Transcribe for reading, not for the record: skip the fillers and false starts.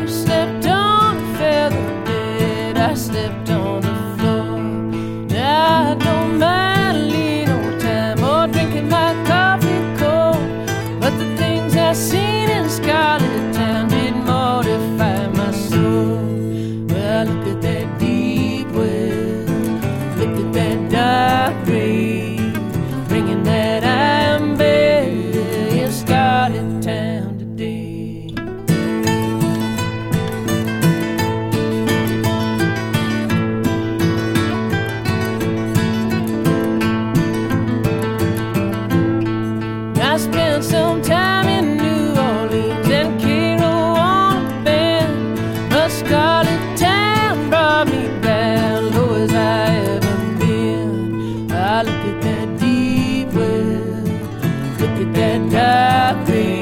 Stepped on a feather bed, I slept on the floor. Now I don't mind leaning over time or drinking my coffee cold, but the things I seen in Scarlet Town did mortify my soul. Well, look at that deep well, look at that dark grave, bringing that iron bell in Scarlet Town today. I spent some time in New Orleans and Cairo on a bend, but Scarlet Town brought me back low as I ever been. I look at that deep well, look at that dark grave.